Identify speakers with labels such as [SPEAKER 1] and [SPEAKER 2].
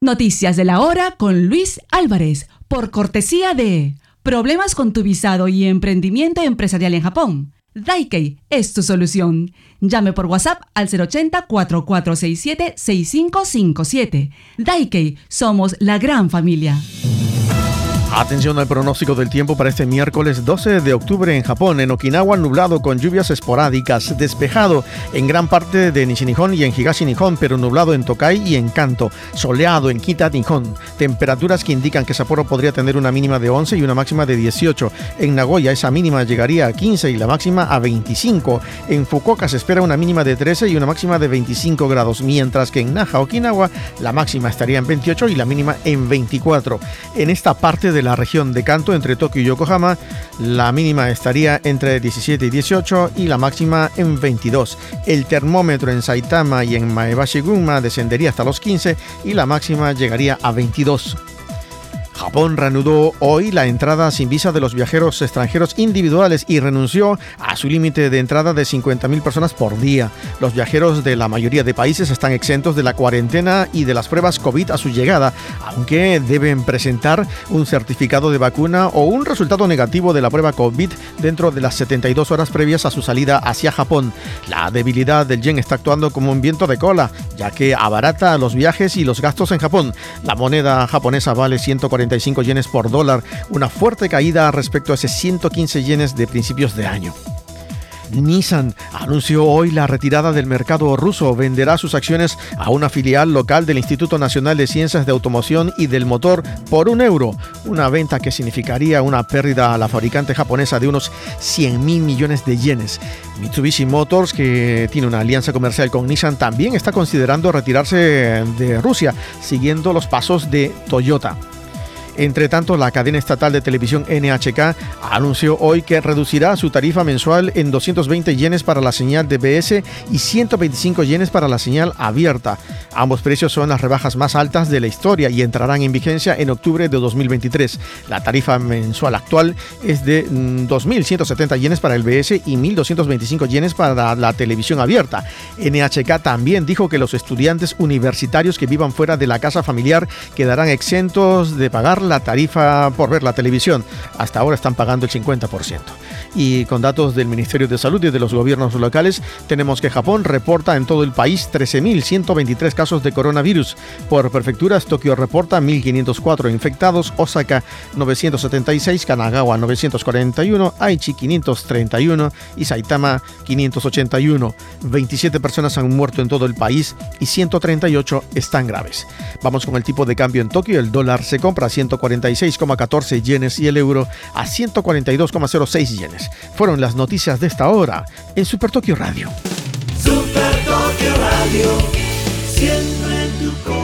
[SPEAKER 1] Noticias de la hora con Luis Álvarez, por cortesía de Problemas con tu visado y emprendimiento empresarial en Japón. Daikei es tu solución. Llame por WhatsApp al 080-4467-6557. Daikei, somos la gran familia.
[SPEAKER 2] Atención al pronóstico del tiempo para este miércoles 12 de octubre en Japón. En Okinawa, nublado con lluvias esporádicas, despejado en gran parte de Nishi-Nihon y en Higashi-Nihon, pero nublado en Tokai y en Kanto, soleado en Kita-Nihon. Temperaturas que indican que Sapporo podría tener una mínima de 11 y una máxima de 18. En Nagoya esa mínima llegaría a 15 y la máxima a 25. En Fukuoka se espera una mínima de 13 y una máxima de 25 grados, mientras que en Naha, Okinawa, la máxima estaría en 28 y la mínima en 24. En esta parte de la región de Kanto, entre Tokio y Yokohama, la mínima estaría entre 17 y 18 y la máxima en 22. El termómetro en Saitama y en Maebashi-gunma descendería hasta los 15 y la máxima llegaría a 22. Japón reanudó hoy la entrada sin visa de los viajeros extranjeros individuales y renunció a su límite de entrada de 50.000 personas por día. Los viajeros de la mayoría de países están exentos de la cuarentena y de las pruebas COVID a su llegada, aunque deben presentar un certificado de vacuna o un resultado negativo de la prueba COVID dentro de las 72 horas previas a su salida hacia Japón. La debilidad del yen está actuando como un viento de cola, ya que abarata los viajes y los gastos en Japón. La moneda japonesa vale 145 yenes por dólar, una fuerte caída respecto a ese 115 yenes de principios de año. Nissan anunció hoy la retirada del mercado ruso. Venderá sus acciones a una filial local del Instituto Nacional de Ciencias de Automoción y del Motor por €1. Una venta que significaría una pérdida a la fabricante japonesa de unos 100.000 millones de yenes. Mitsubishi Motors, que tiene una alianza comercial con Nissan, también está considerando retirarse de Rusia, siguiendo los pasos de Toyota. Entre tanto, la cadena estatal de televisión NHK anunció hoy que reducirá su tarifa mensual en 220 yenes para la señal de BS y 125 yenes para la señal abierta. Ambos precios son las rebajas más altas de la historia y entrarán en vigencia en octubre de 2023. La tarifa mensual actual es de 2.170 yenes para el BS y 1.225 yenes para la televisión abierta. NHK también dijo que los estudiantes universitarios que vivan fuera de la casa familiar quedarán exentos de pagar la tarifa por ver la televisión. Hasta ahora están pagando el 50%. Y con datos del Ministerio de Salud y de los gobiernos locales, tenemos que Japón reporta en todo el país 13.123 casos de coronavirus. Por prefecturas, Tokio reporta 1.504 infectados, Osaka 976, Kanagawa 941, Aichi 531 y Saitama 581. 27 personas han muerto en todo el país y 138 están graves. Vamos con el tipo de cambio en Tokio. El dólar se compra a 146,14 yenes y el euro a 142,06 yenes. Fueron las noticias de esta hora en Super Tokio Radio.
[SPEAKER 3] Super Tokio Radio, siempre en tu corazón.